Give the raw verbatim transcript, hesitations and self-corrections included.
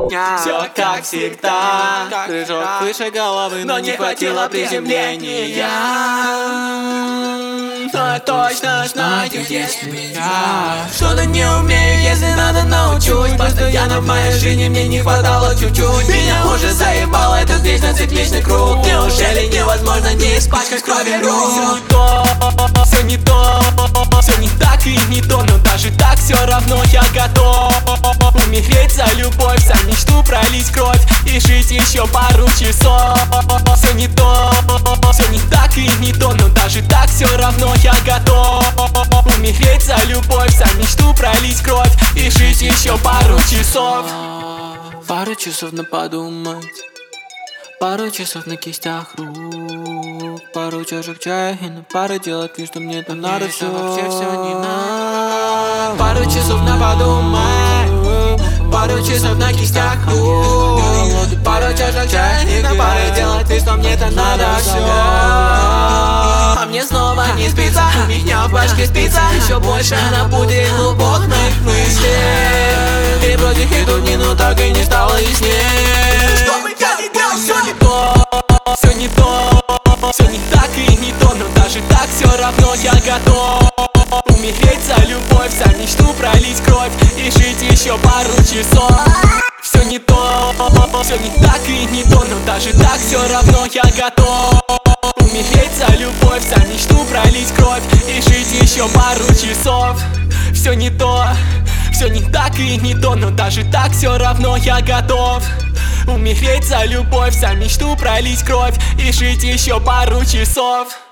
Все как всегда, прыжок выше головы, но не хватило приземления. Но я точно знаю, если я что-то не умею, если надо научусь. Постоянно в моей жизни мне не хватало чуть-чуть. Меня уже заебало этот вечно цикличный круг. Неужели невозможно не испачкать крови рук? Все не то, все не так и не то, но даже так все равно я готов умереть за любовь, за мечту пролить кровь и жить еще пару часов. Все не то, все не так и не то, но даже так все равно я готов умереть за любовь, за мечту пролить кровь и жить еще пару часов. Пару часов на подумать, пару часов на кистях рук, пару чашек чая и на пару делать вид, что мне там надо все. Вообще все не надо. Пару часов на подумать, пару часов на кистях рук, пару чашек чая и на пару делать вид, что мне там надо все. А мне снова не спится, у меня в башке спится еще больше на пути глубоких мыслей. И вроде и тут не, но так и не стало яснее. Что бы я ни делал, все не то, все не то, все не так и не то, но даже так все равно я готов умереть за любовь, за мечту пролить кровь и жить еще пару часов. Все не то, все не так и не то, но даже так все равно я готов умереть за любовь, за мечту пролить кровь и жить еще пару часов. Все не то, все не так и не то, но даже так все равно я готов умереть за любовь, за мечту пролить кровь и жить еще пару часов.